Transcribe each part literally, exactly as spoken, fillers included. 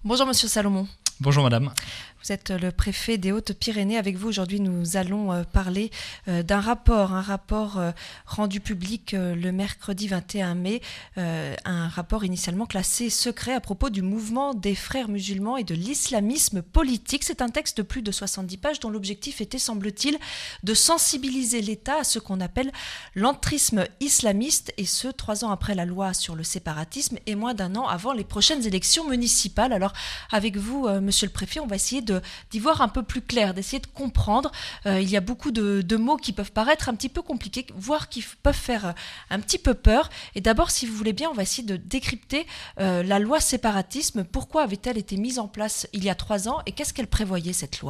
Bonjour Monsieur Salomon. Bonjour madame. Vous êtes le préfet des Hautes-Pyrénées. Avec vous aujourd'hui, nous allons euh, parler euh, d'un rapport, un rapport euh, rendu public euh, le mercredi vingt et un mai, euh, un rapport initialement classé secret à propos du mouvement des frères musulmans et de l'islamisme politique. C'est un texte de plus de soixante-dix pages dont l'objectif était, semble-t-il, de sensibiliser l'État à ce qu'on appelle l'entrisme islamiste, et ce, trois ans après la loi sur le séparatisme et moins d'un an avant les prochaines élections municipales. Alors, avec vous, euh, Monsieur le préfet, on va essayer de d'y voir un peu plus clair, d'essayer de comprendre. Euh, il y a beaucoup de, de mots qui peuvent paraître un petit peu compliqués, voire qui f- peuvent faire un petit peu peur. Et d'abord, si vous voulez bien, on va essayer de décrypter euh, la loi séparatisme. Pourquoi avait-elle été mise en place il y a trois ans et qu'est-ce qu'elle prévoyait, cette loi ?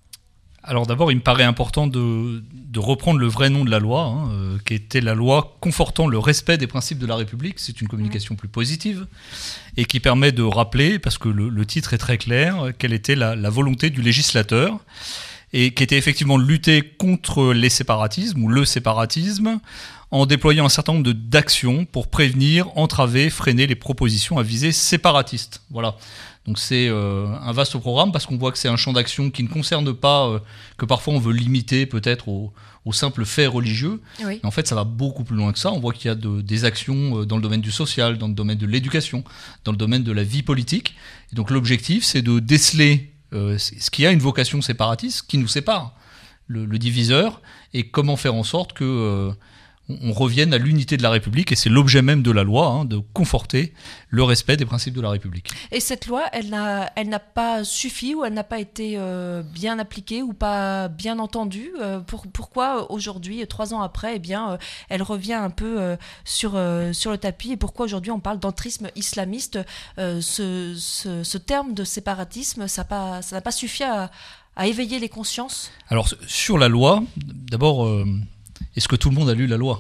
Alors d'abord, il me paraît important de, de reprendre le vrai nom de la loi, hein, euh, qui était la loi confortant le respect des principes de la République. C'est une communication mmh. plus positive et qui permet de rappeler, parce que le, le titre est très clair, quelle était la, la volonté du législateur et qui était effectivement de lutter contre les séparatismes ou le séparatisme en déployant un certain nombre de, d'actions pour prévenir, entraver, freiner les propositions à visée séparatiste. Voilà. Donc c'est euh, un vaste programme parce qu'on voit que c'est un champ d'action qui ne concerne pas, euh, que parfois on veut limiter peut-être au, au simple fait religieux. Oui. Mais en fait, ça va beaucoup plus loin que ça. On voit qu'il y a de, des actions dans le domaine du social, dans le domaine de l'éducation, dans le domaine de la vie politique. Et donc l'objectif, c'est de déceler euh, ce qui a une vocation séparatiste, qui nous sépare, le, le diviseur, et comment faire en sorte que... Euh, on revienne à l'unité de la République, et c'est l'objet même de la loi, hein, de conforter le respect des principes de la République. Et cette loi, elle n'a, elle n'a pas suffi ou elle n'a pas été euh, bien appliquée ou pas bien entendue euh, pour, Pourquoi aujourd'hui, trois ans après, eh bien, euh, elle revient un peu euh, sur, euh, sur le tapis, et pourquoi aujourd'hui on parle d'entrisme islamiste euh, ce, ce, ce terme de séparatisme, ça n'a pas, ça n'a pas suffi à, à éveiller les consciences ? Alors, sur la loi, d'abord... Euh Est-ce que tout le monde a lu la loi ?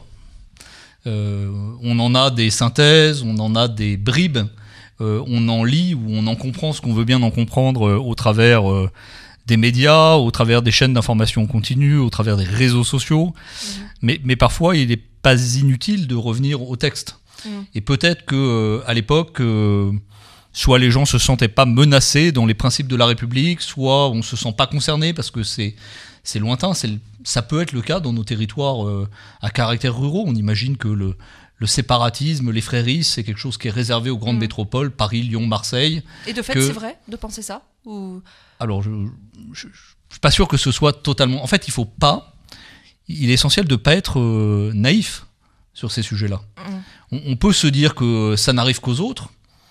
euh, On en a des synthèses, on en a des bribes, euh, on en lit ou on en comprend ce qu'on veut bien en comprendre euh, au travers euh, des médias, au travers des chaînes d'information continue, au travers des réseaux sociaux. Mmh. Mais, mais parfois, il n'est pas inutile de revenir au texte. Mmh. Et peut-être qu'à euh, l'époque... Euh, soit les gens ne se sentaient pas menacés dans les principes de la République, soit on ne se sent pas concerné parce que c'est, c'est lointain. C'est, ça peut être le cas dans nos territoires euh, à caractère ruraux. On imagine que le, le séparatisme, les fréristes, c'est quelque chose qui est réservé aux grandes mmh. métropoles, Paris, Lyon, Marseille. Et de fait, que... c'est vrai de penser ça ou... Alors, je ne suis pas sûr que ce soit totalement... En fait, il faut pas... Il est essentiel de ne pas être euh, naïf sur ces sujets-là. Mmh. On, on peut se dire que ça n'arrive qu'aux autres,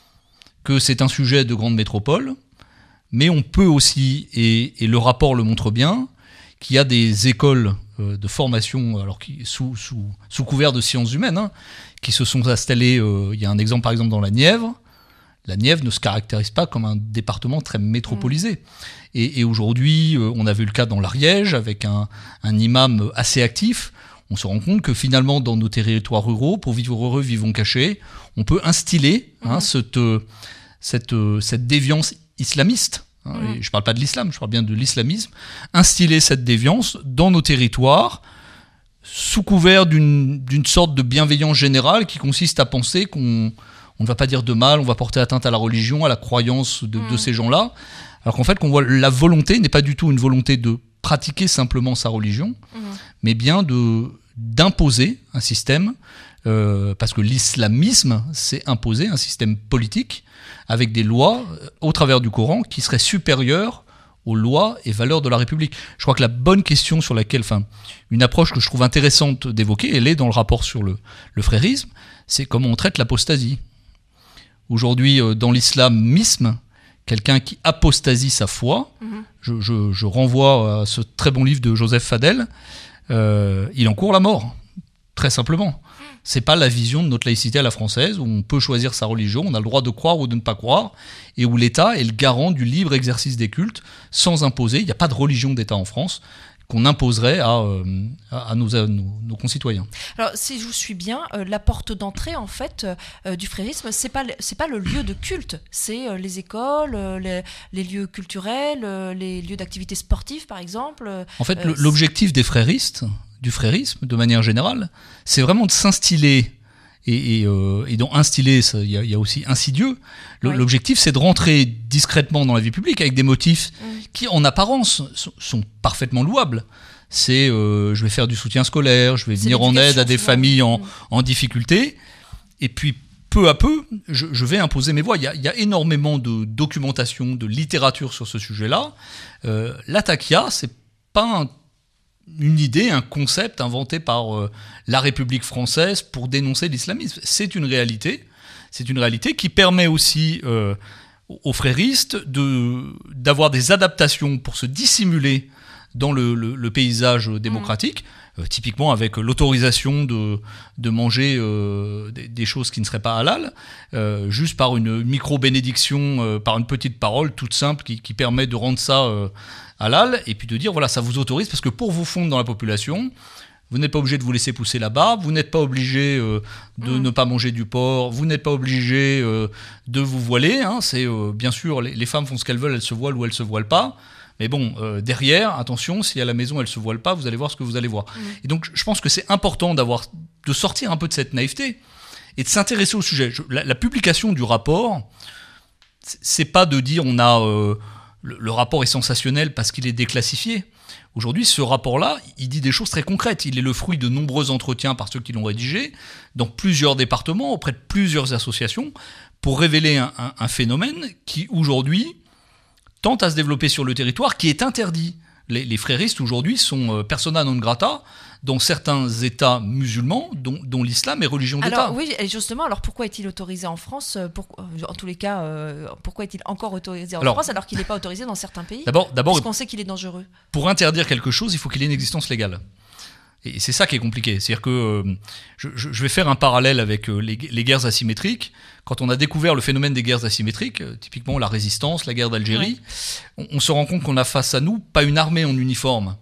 que c'est un sujet de grande métropole, mais on peut aussi, et, et le rapport le montre bien, qu'il y a des écoles euh, de formation, alors qui, sous, sous, sous couvert de sciences humaines, hein, qui se sont installées. Euh, il y a un exemple par exemple dans la Nièvre. La Nièvre ne se caractérise pas comme un département très métropolisé. Mmh. Et, et aujourd'hui, euh, on a vu le cas dans l'Ariège, avec un, un imam assez actif. On se rend compte que finalement, dans nos territoires ruraux, pour vivre heureux, vivons cachés, on peut instiller mmh. hein, cette, cette, cette déviance islamiste. Hein, mmh. et je ne parle pas de l'islam, je parle bien de l'islamisme. Instiller cette déviance dans nos territoires, sous couvert d'une, d'une sorte de bienveillance générale qui consiste à penser qu'on on ne va pas dire de mal, on va porter atteinte à la religion, à la croyance de, mmh. de ces gens-là. Alors qu'en fait, qu'on voit, la volonté n'est pas du tout une volonté de pratiquer simplement sa religion, mmh. mais bien de, d'imposer un système, euh, parce que l'islamisme, c'est imposer un système politique avec des lois euh, au travers du Coran qui seraient supérieures aux lois et valeurs de la République. Je crois que la bonne question sur laquelle, enfin, une approche que je trouve intéressante d'évoquer, elle est dans le rapport sur le, le frérisme, c'est comment on traite l'apostasie. Aujourd'hui, euh, dans l'islamisme, quelqu'un qui apostasie sa foi, mmh. je, je, je renvoie à ce très bon livre de Joseph Fadel, euh, il encourt la mort, très simplement. C'est pas la vision de notre laïcité à la française, où on peut choisir sa religion, on a le droit de croire ou de ne pas croire, et où l'État est le garant du libre exercice des cultes, sans imposer. Il n'y a pas de religion d'État en France qu'on imposerait à, euh, à, nos, à nos, nos concitoyens. Alors, si je vous suis bien, euh, la porte d'entrée, en fait, euh, du frérisme, c'est pas, c'est pas le lieu de culte, c'est euh, les écoles, euh, les, les lieux culturels, euh, les lieux d'activités sportives, par exemple. Euh, en fait, euh, l'objectif des fréristes, du frérisme, de manière générale, c'est vraiment de s'instiller et, et, euh, et dans instillé, il y, y a aussi insidieux. Le, oui. L'objectif, c'est de rentrer discrètement dans la vie publique avec des motifs mmh. qui, en apparence, sont, sont parfaitement louables. C'est euh, je vais faire du soutien scolaire, je vais c'est venir en aide à des souvent. familles en, mmh. en difficulté, et puis peu à peu, je, je vais imposer mes voix. Il y a, il y a énormément de documentation, de littérature sur ce sujet-là. Euh, la taqiyya, c'est pas un, une idée, un concept inventé par euh, la République française pour dénoncer l'islamisme. C'est une réalité. C'est une réalité qui permet aussi euh, aux fréristes de, d'avoir des adaptations pour se dissimuler dans le, le, le paysage démocratique. Mmh. Euh, typiquement avec l'autorisation de, de manger euh, des, des choses qui ne seraient pas halal, euh, juste par une micro-bénédiction, euh, par une petite parole toute simple qui, qui permet de rendre ça euh, halal, et puis de dire, voilà, ça vous autorise, parce que pour vous fondre dans la population, vous n'êtes pas obligé de vous laisser pousser la barbe, vous n'êtes pas obligé euh, de mmh. ne pas manger du porc, vous n'êtes pas obligé euh, de vous voiler, hein, c'est, euh, bien sûr, les, les femmes font ce qu'elles veulent, elles se voilent ou elles ne se voilent pas. Mais bon, euh, derrière, attention, si à la maison elle ne se voile pas, vous allez voir ce que vous allez voir. Mmh. Et donc, je pense que c'est important d'avoir, de sortir un peu de cette naïveté et de s'intéresser au sujet. Je, la, la publication du rapport, c'est pas de dire on a euh, le, le rapport est sensationnel parce qu'il est déclassifié. Aujourd'hui, ce rapport-là, il dit des choses très concrètes. Il est le fruit de nombreux entretiens par ceux qui l'ont rédigé dans plusieurs départements, auprès de plusieurs associations, pour révéler un, un, un phénomène qui, aujourd'hui, tente à se développer sur le territoire, qui est interdit. Les, les fréristes, aujourd'hui, sont euh, persona non grata dans certains États musulmans, dont, dont l'islam est religion d'État. Alors oui, et justement, alors pourquoi est-il autorisé en France pour, en tous les cas, euh, pourquoi est-il encore autorisé en alors, France alors qu'il n'est pas autorisé dans certains pays D'abord, d'abord, parce qu'on sait qu'il est dangereux. Pour interdire quelque chose, il faut qu'il ait une existence légale. Et c'est ça qui est compliqué. C'est-à-dire que euh, je, je vais faire un parallèle avec euh, les, les guerres asymétriques. Quand on a découvert le phénomène des guerres asymétriques, euh, typiquement la résistance, la guerre d'Algérie, ouais. on, on se rend compte qu'on a face à nous pas une armée en uniforme,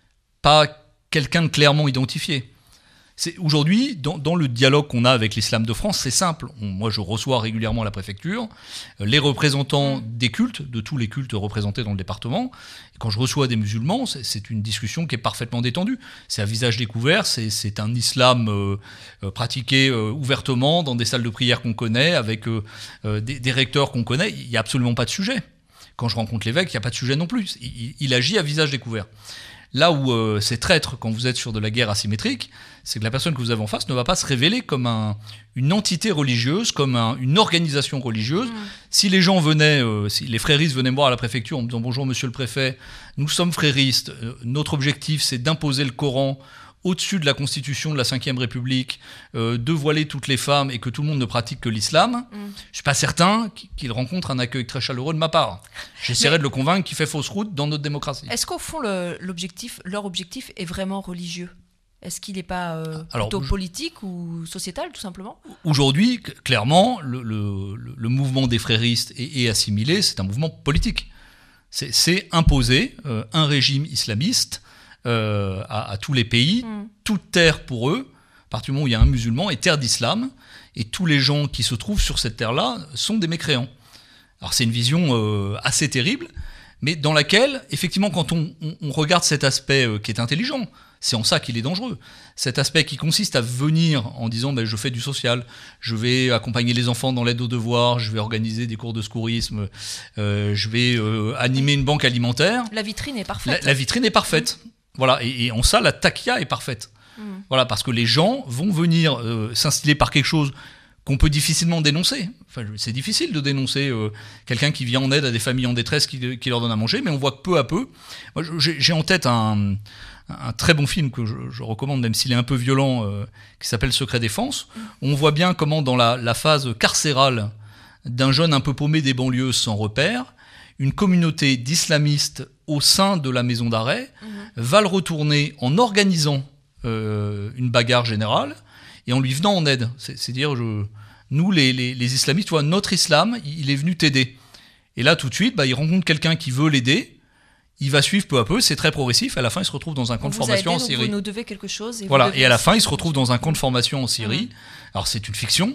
pas quelqu'un de clairement identifié. C'est, aujourd'hui, dans, dans le dialogue qu'on a avec l'islam de France, c'est simple. On, moi, je reçois régulièrement à la préfecture euh, les représentants des cultes, de tous les cultes représentés dans le département. Et quand je reçois des musulmans, c'est, c'est une discussion qui est parfaitement détendue. C'est à visage découvert, c'est, c'est un islam euh, euh, pratiqué euh, ouvertement dans des salles de prière qu'on connaît, avec euh, euh, des, des recteurs qu'on connaît. Il n'y a absolument pas de sujet. Quand je rencontre l'évêque, il n'y a pas de sujet non plus. Il, il agit à visage découvert. Là où euh, c'est traître quand vous êtes sur de la guerre asymétrique, c'est que la personne que vous avez en face ne va pas se révéler comme un, une entité religieuse, comme un, une organisation religieuse. Mmh. Si les gens venaient, euh, si les fréristes venaient me voir à la préfecture en me disant « Bonjour monsieur le préfet, nous sommes fréristes, euh, notre objectif c'est d'imposer le Coran au-dessus de la constitution de la cinquième République, euh, de voiler toutes les femmes et que tout le monde ne pratique que l'islam mmh. », je ne suis pas certain qu'il rencontre un accueil très chaleureux de ma part. J'essaierai Mais... de le convaincre qu'il fait fausse route dans notre démocratie. Est-ce qu'au fond, le, l'objectif, leur objectif est vraiment religieux ? Est-ce qu'il n'est pas euh, Alors, plutôt politique ou sociétal, tout simplement ? Aujourd'hui, clairement, le, le, le mouvement des fréristes et, et assimilés, c'est un mouvement politique. C'est, c'est imposer euh, un régime islamiste euh, à, à tous les pays, mm. toute terre pour eux, à partir du moment où il y a un musulman, est terre d'islam, et tous les gens qui se trouvent sur cette terre-là sont des mécréants. Alors c'est une vision euh, assez terrible, mais dans laquelle, effectivement, quand on, on, on regarde cet aspect euh, qui est intelligent, c'est en ça qu'il est dangereux. Cet aspect qui consiste à venir en disant ben, « je fais du social, je vais accompagner les enfants dans l'aide aux devoirs, je vais organiser des cours de secourisme, euh, je vais euh, animer une banque alimentaire ». La vitrine est parfaite. La, la vitrine est parfaite. Mmh. Voilà. Et, et en ça, la taqiyya est parfaite. Mmh. Voilà, parce que les gens vont venir euh, s'instiller par quelque chose qu'on peut difficilement dénoncer. Enfin, c'est difficile de dénoncer euh, quelqu'un qui vient en aide à des familles en détresse qui, qui leur donne à manger, mais on voit que peu à peu... Moi, j'ai, j'ai en tête un... un très bon film que je, je recommande, même s'il est un peu violent, euh, qui s'appelle Secret Défense. Mmh. On voit bien comment, dans la, la phase carcérale d'un jeune un peu paumé des banlieues sans repère, une communauté d'islamistes au sein de la maison d'arrêt mmh. va le retourner en organisant euh, une bagarre générale et en lui venant en aide. C'est, c'est-à-dire, je, nous, les, les, les islamistes, tu vois, notre islam, il est venu t'aider. Et là, tout de suite, bah, il rencontre quelqu'un qui veut l'aider. Il va suivre peu à peu, c'est très progressif. À la fin, il se retrouve dans un camp de formation aidé, en Syrie. Vous nous devez quelque chose. Et voilà. vous devez et à la fin, il se retrouve dans un camp de formation en Syrie. Mmh. Alors, c'est une fiction.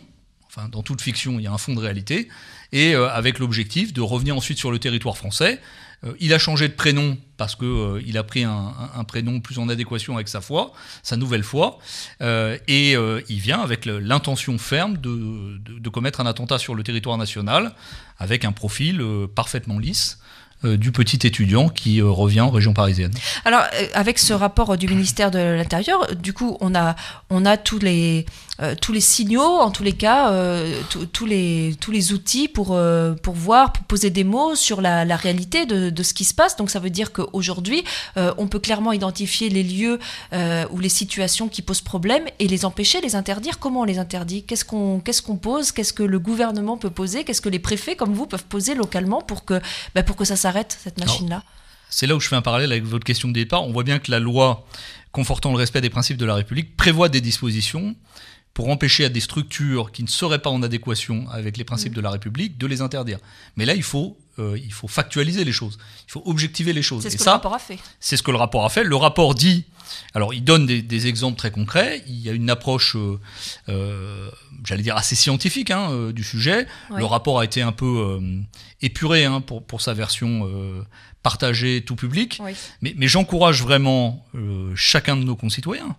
enfin dans toute fiction, il y a un fond de réalité, et euh, avec l'objectif de revenir ensuite sur le territoire français. Euh, il a changé de prénom parce qu'il euh, a pris un, un, un prénom plus en adéquation avec sa foi, sa nouvelle foi, euh, et euh, il vient avec le, l'intention ferme de, de, de commettre un attentat sur le territoire national, avec un profil euh, parfaitement lisse, Euh, du petit étudiant qui euh, revient en région parisienne. Alors, euh, avec ce rapport euh, du ministère de l'Intérieur, euh, du coup, on a, on a tous, les, euh, tous les signaux, en tous les cas, euh, tous les, tous les outils pour, euh, pour voir, pour poser des mots sur la, la réalité de, de ce qui se passe. Donc, ça veut dire qu'aujourd'hui, euh, on peut clairement identifier les lieux euh, ou les situations qui posent problème et les empêcher, les interdire. Comment on les interdit ? Qu'est-ce qu'on, qu'est-ce qu'on pose ? Qu'est-ce que le gouvernement peut poser ? Qu'est-ce que les préfets, comme vous, peuvent poser localement pour que, bah, pour que ça s'arrête ? Arrête cette machine-là. Alors, c'est là où je fais un parallèle avec votre question de départ. On voit bien que la loi confortant le respect des principes de la République prévoit des dispositions pour empêcher à des structures qui ne seraient pas en adéquation avec les principes mmh. de la République de les interdire. Mais là, il faut, euh, il faut factualiser les choses, il faut objectiver les choses. C'est ce Et que ça, le rapport a fait. C'est ce que le rapport a fait. Le rapport dit, alors il donne des, des exemples très concrets, il y a une approche, euh, euh, j'allais dire assez scientifique hein, euh, du sujet. Oui. Le rapport a été un peu euh, épuré hein, pour, pour sa version euh, partagée tout public, oui. mais, mais j'encourage vraiment euh, chacun de nos concitoyens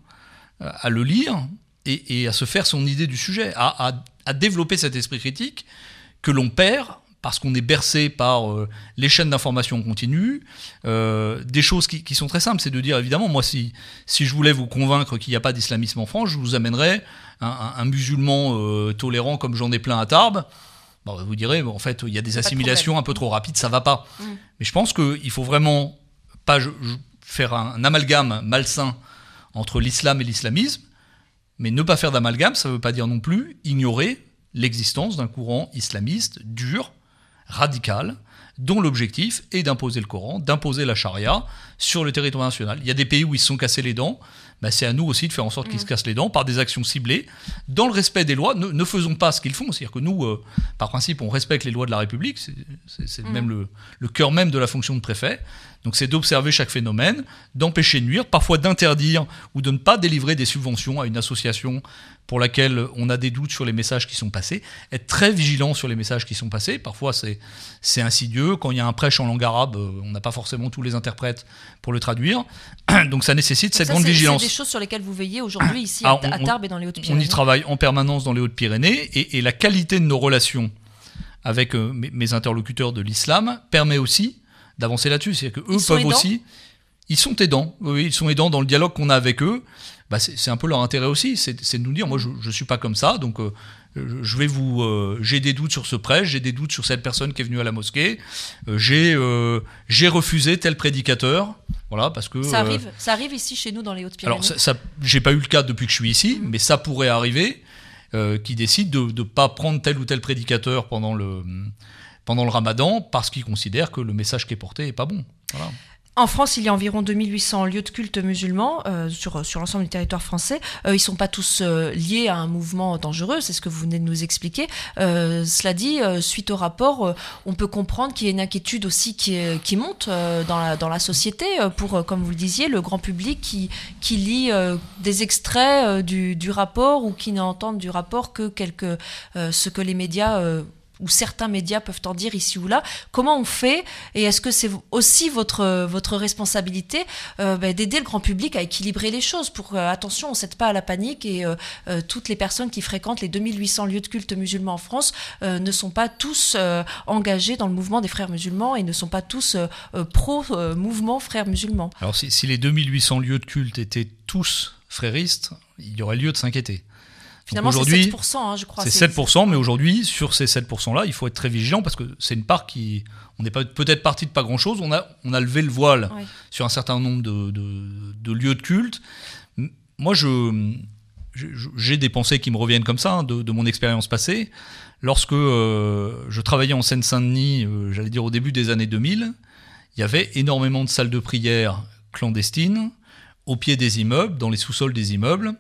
à le lire, Et, et à se faire son idée du sujet, à, à, à développer cet esprit critique que l'on perd parce qu'on est bercé par euh, les chaînes d'information continue, euh, des choses qui, qui sont très simples, c'est de dire, évidemment, moi, si, si je voulais vous convaincre qu'il n'y a pas d'islamisme en France, je vous amènerais un, un, un musulman euh, tolérant comme j'en ai plein à Tarbes. Bon, vous direz, bon, en fait, il y a des assimilations un peu trop rapides, ça ne va pas. Mmh. Mais je pense qu'il faut vraiment pas je, je, faire un, un amalgame malsain entre l'islam et l'islamisme. Mais ne pas faire d'amalgame, ça ne veut pas dire non plus ignorer l'existence d'un courant islamiste dur, radical, dont l'objectif est d'imposer le Coran, d'imposer la charia sur le territoire national. Il y a des pays où ils se sont cassés les dents, bah c'est à nous aussi de faire en sorte qu'ils mmh. se cassent les dents par des actions ciblées, dans le respect des lois. Ne, ne faisons pas ce qu'ils font, c'est-à-dire que nous, euh, par principe, on respecte les lois de la République, c'est, c'est, c'est mmh. même le, le cœur même de la fonction de préfet. Donc c'est d'observer chaque phénomène, d'empêcher de nuire, parfois d'interdire ou de ne pas délivrer des subventions à une association pour laquelle on a des doutes sur les messages qui sont passés, être très vigilant sur les messages qui sont passés. Parfois c'est, c'est insidieux, quand il y a un prêche en langue arabe, on n'a pas forcément tous les interprètes pour le traduire, donc ça nécessite cette ça, grande c'est, vigilance. C'est des choses sur lesquelles vous veillez aujourd'hui ici ah, on, à Tarbes et dans les Hautes-Pyrénées. On y travaille en permanence dans les Hautes-Pyrénées, et, et la qualité de nos relations avec euh, mes, mes interlocuteurs de l'islam permet aussi d'avancer là-dessus, c'est-à-dire qu'eux peuvent aidants. aussi, ils sont aidants, oui, ils sont aidants dans le dialogue qu'on a avec eux, bah c'est, c'est un peu leur intérêt aussi, c'est, c'est de nous dire, moi je ne suis pas comme ça, donc euh, je vais vous, euh, j'ai des doutes sur ce prêche, j'ai des doutes sur cette personne qui est venue à la mosquée, euh, j'ai, euh, j'ai refusé tel prédicateur, voilà, parce que... Ça arrive, euh, ça arrive ici chez nous dans les Hautes-Pyrénées. Alors ça, ça, j'ai pas eu le cas depuis que je suis ici, mmh. mais ça pourrait arriver, euh, qui décide de ne pas prendre tel ou tel prédicateur pendant le... pendant le ramadan, parce qu'ils considèrent que le message qui est porté n'est pas bon. Voilà. En France, il y a environ deux mille huit cents lieux de culte musulmans euh, sur, sur l'ensemble du territoire français. Euh, ils ne sont pas tous euh, liés à un mouvement dangereux, c'est ce que vous venez de nous expliquer. Euh, cela dit, euh, suite au rapport, euh, on peut comprendre qu'il y a une inquiétude aussi qui, qui monte euh, dans, la, dans la société pour, euh, comme vous le disiez, le grand public qui, qui lit euh, des extraits euh, du, du rapport ou qui n'entendent du rapport que quelques, euh, ce que les médias... Euh, ou certains médias peuvent en dire ici ou là. Comment on fait ? Et est-ce que c'est aussi votre, votre responsabilité euh, bah, d'aider le grand public à équilibrer les choses pour, euh, attention, on ne cède pas à la panique et euh, euh, toutes les personnes qui fréquentent les deux mille huit cents lieux de culte musulmans en France euh, ne sont pas tous euh, engagés dans le mouvement des frères musulmans et ne sont pas tous euh, pro-mouvement euh, frères musulmans. Alors si, si les deux mille huit cents lieux de culte étaient tous fréristes, il y aurait lieu de s'inquiéter. Finalement, aujourd'hui, c'est sept pour cent, hein, je crois. C'est, c'est sept pour cent, mais aujourd'hui, sur ces sept pour cent-là, il faut être très vigilant parce que c'est une part qui... On n'est pas, peut-être parti de pas grand-chose. On a, on a levé le voile oui. sur un certain nombre de, de, de lieux de culte. Moi, je, je, j'ai des pensées qui me reviennent comme ça, hein, de, de mon expérience passée. Lorsque euh, je travaillais en Seine-Saint-Denis, euh, j'allais dire au début des années deux mille, il y avait énormément de salles de prière clandestines, au pied des immeubles, dans les sous-sols des immeubles,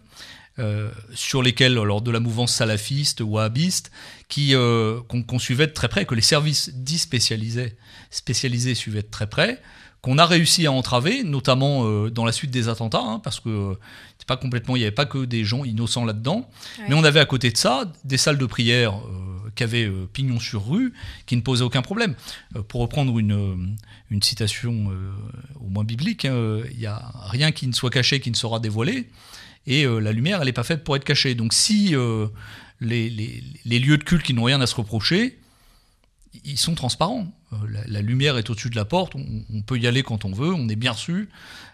euh, sur lesquels, alors de la mouvance salafiste, wahhabiste, qui, euh, qu'on, qu'on suivait de très près, que les services dits spécialisés, spécialisés suivaient de très près, qu'on a réussi à entraver, notamment euh, dans la suite des attentats, hein, parce que c'est pas complètement, il n'y avait pas que des gens innocents là-dedans, ouais. Mais on avait à côté de ça des salles de prière euh, qui avaient euh, pignon sur rue, qui ne posaient aucun problème. Euh, pour reprendre une, une citation euh, au moins biblique, il hein, n'y a rien qui ne soit caché qui ne sera dévoilé, et euh, la lumière, elle n'est pas faite pour être cachée. Donc si euh, les, les, les lieux de culte qui n'ont rien à se reprocher, ils sont transparents. La, la lumière est au-dessus de la porte, on, on peut y aller quand on veut, on est bien reçu,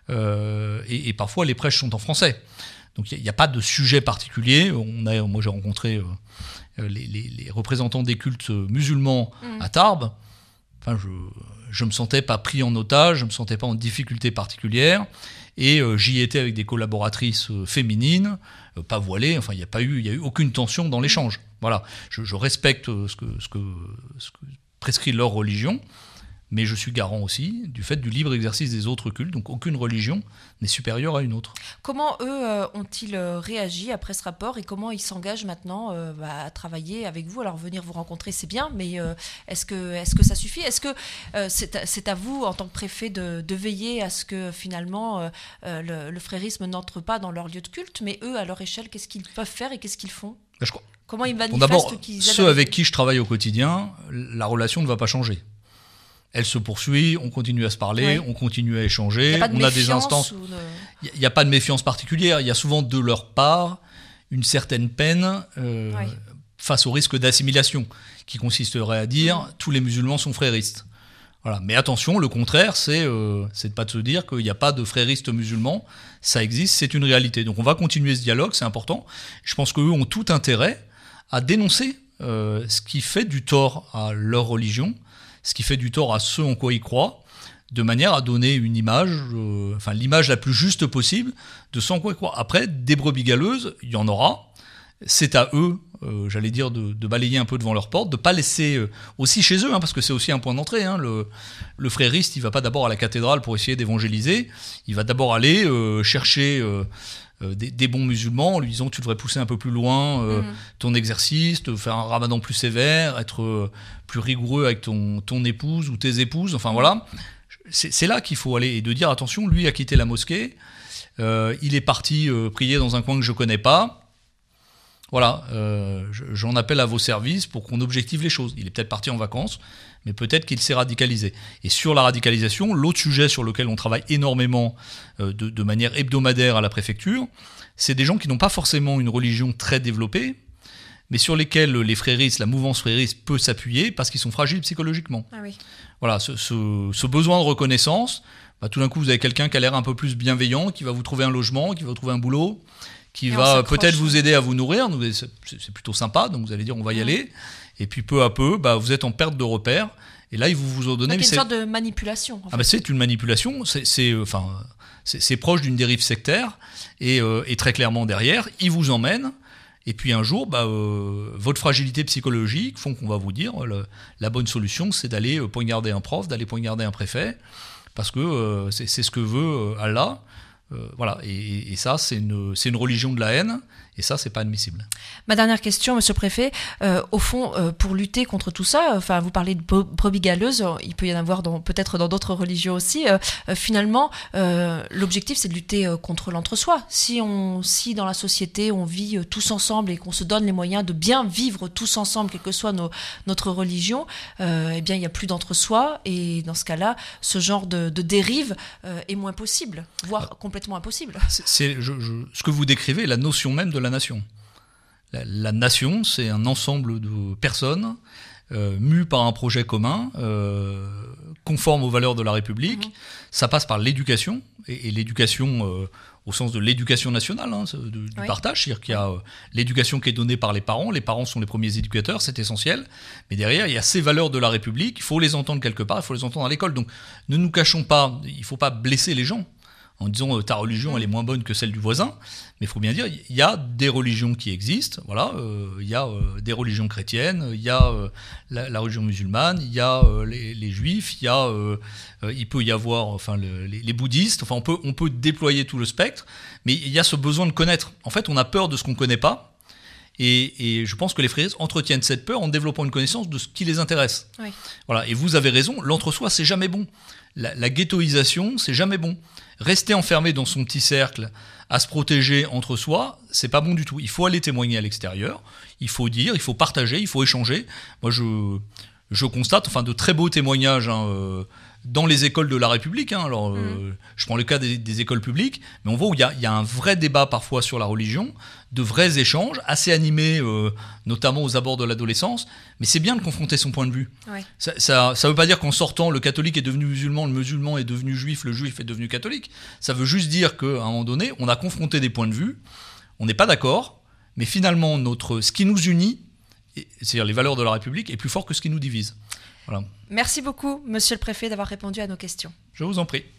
euh, et, et parfois les prêches sont en français. Donc il n'y a, a pas de sujet particulier. On a, moi j'ai rencontré euh, les, les, les représentants des cultes musulmans mmh. à Tarbes. Enfin, je ne me sentais pas pris en otage, je ne me sentais pas en difficulté particulière, et euh, j'y étais avec des collaboratrices euh, féminines, euh, pas voilées, enfin il n'y a pas eu, il y a eu aucune tension dans l'échange. Voilà, je, je respecte ce que, ce, que, ce que prescrit leur religion, mais je suis garant aussi du fait du libre exercice des autres cultes, donc aucune religion n'est supérieure à une autre. Comment eux euh, ont-ils euh, réagi après ce rapport et comment ils s'engagent maintenant euh, bah, à travailler avec vous? Alors venir vous rencontrer c'est bien, mais euh, est-ce que, est-ce que ça suffit? Est-ce que euh, c'est, à, c'est à vous en tant que préfet de, de veiller à ce que finalement euh, euh, le, le frérisme n'entre pas dans leur lieu de culte, mais eux à leur échelle qu'est-ce qu'ils peuvent faire et qu'est-ce qu'ils font? Je crois. Comment ils manifestent bon, d'abord, qu'ils ceux avec qui je travaille au quotidien, la relation ne va pas changer. Elle se poursuit, on continue à se parler, oui. on continue à échanger. Il n'y a pas de on a des instances. Il n'y de... a, a pas de méfiance particulière. Il y a souvent de leur part une certaine peine euh, oui. face au risque d'assimilation, qui consisterait à dire mmh. tous les musulmans sont fréristes. Voilà. Mais attention, le contraire, c'est, euh, c'est de pas de se dire qu'il n'y a pas de fréristes musulmans. Ça existe, c'est une réalité. Donc on va continuer ce dialogue, c'est important. Je pense qu'eux ont tout intérêt à dénoncer euh, ce qui fait du tort à leur religion, ce qui fait du tort à ceux en quoi ils croient, de manière à donner une image, euh, enfin l'image la plus juste possible de ce en quoi ils croient. Après, des brebis galeuses, il y en aura. C'est à eux, euh, j'allais dire, de, de balayer un peu devant leur porte, de ne pas laisser euh, aussi chez eux, hein, parce que c'est aussi un point d'entrée. Hein, le, le frériste, il ne va pas d'abord à la cathédrale pour essayer d'évangéliser, il va d'abord aller euh, chercher... Euh, Euh, des, des bons musulmans en lui disant que tu devrais pousser un peu plus loin euh, mmh. ton exercice, te faire un ramadan plus sévère, être euh, plus rigoureux avec ton, ton épouse ou tes épouses, enfin voilà. C'est, c'est là qu'il faut aller et de dire attention, lui a quitté la mosquée, euh, il est parti euh, prier dans un coin que je connais pas. Voilà, euh, j'en appelle à vos services pour qu'on objective les choses. Il est peut-être parti en vacances, mais peut-être qu'il s'est radicalisé. Et sur la radicalisation, l'autre sujet sur lequel on travaille énormément euh, de, de manière hebdomadaire à la préfecture, c'est des gens qui n'ont pas forcément une religion très développée, mais sur lesquels les fréristes, la mouvance frériste peut s'appuyer parce qu'ils sont fragiles psychologiquement. Ah oui. Voilà, ce, ce, ce besoin de reconnaissance, bah, tout d'un coup vous avez quelqu'un qui a l'air un peu plus bienveillant, qui va vous trouver un logement, qui va vous trouver un boulot, qui et va peut-être vous aider à vous nourrir, donc c'est, c'est plutôt sympa, donc vous allez dire on va y mmh. aller, et puis peu à peu, bah, vous êtes en perte de repères, et là ils vous, vous ont donné... Donc, c'est une sorte de manipulation. En fait. Ah bah, c'est une manipulation, c'est, c'est, euh, enfin, c'est, c'est proche d'une dérive sectaire, et, euh, et très clairement derrière, ils vous emmènent, et puis un jour, bah, euh, votre fragilité psychologique font qu'on va vous dire, le, la bonne solution c'est d'aller euh, poignarder un prof, d'aller poignarder un préfet, parce que euh, c'est, c'est ce que veut euh, Allah. Euh, voilà, et, et ça, c'est une, c'est une religion de la haine, et ça, c'est pas admissible. Ma dernière question, Monsieur le Préfet, euh, au fond, euh, pour lutter contre tout ça, enfin, vous parlez de brebis galeuses, il peut y en avoir dans, peut-être dans d'autres religions aussi. Euh, euh, finalement, euh, l'objectif, c'est de lutter euh, contre l'entre-soi. Si on, si dans la société, on vit euh, tous ensemble et qu'on se donne les moyens de bien vivre tous ensemble, quelle que soit nos, notre religion, euh, eh bien, il y a plus d'entre-soi, et dans ce cas-là, ce genre de, de dérive euh, est moins possible, voire ah. complètement impossible. C'est, c'est je, je, ce que vous décrivez est la notion même de la nation. La, la nation, c'est un ensemble de personnes euh, mues par un projet commun, euh, conforme aux valeurs de la République. Mmh. Ça passe par l'éducation, et, et l'éducation euh, au sens de l'éducation nationale, hein, de, du oui. partage, c'est-à-dire qu'il y a euh, l'éducation qui est donnée par les parents, les parents sont les premiers éducateurs, c'est essentiel, mais derrière, il y a ces valeurs de la République, il faut les entendre quelque part, il faut les entendre à l'école. Donc ne nous cachons pas, il ne faut pas blesser les gens en disant euh, ta religion elle est moins bonne que celle du voisin, mais il faut bien dire il y a des religions qui existent, voilà, euh, il y a euh, des religions chrétiennes, il y a euh, la, la religion musulmane, il y a euh, les, les juifs, il y a euh, euh, il peut y avoir enfin le, les, les bouddhistes, enfin on peut on peut déployer tout le spectre, mais il y a ce besoin de connaître. En fait, on a peur de ce qu'on connaît pas. Et, et je pense que les frères entretiennent cette peur en développant une connaissance de ce qui les intéresse. Oui. Voilà. Et vous avez raison, l'entre-soi, c'est jamais bon. La, la ghettoisation, c'est jamais bon. Rester enfermé dans son petit cercle, à se protéger entre soi, c'est pas bon du tout. Il faut aller témoigner à l'extérieur, il faut dire, il faut partager, il faut échanger. Moi, je, je constate enfin, de très beaux témoignages hein, euh, dans les écoles de la République. Hein. Alors, euh, mmh. Je prends le cas des, des écoles publiques, mais on voit où il y a, y a un vrai débat parfois sur la religion, de vrais échanges, assez animés, euh, notamment aux abords de l'adolescence. Mais c'est bien de confronter son point de vue. Ouais. Ça ne veut pas dire qu'en sortant, le catholique est devenu musulman, le musulman est devenu juif, le juif est devenu catholique. Ça veut juste dire qu'à un moment donné, on a confronté des points de vue, on n'est pas d'accord, mais finalement, notre, ce qui nous unit, c'est-à-dire les valeurs de la République, est plus fort que ce qui nous divise. Voilà. Merci beaucoup, monsieur le préfet, d'avoir répondu à nos questions. Je vous en prie.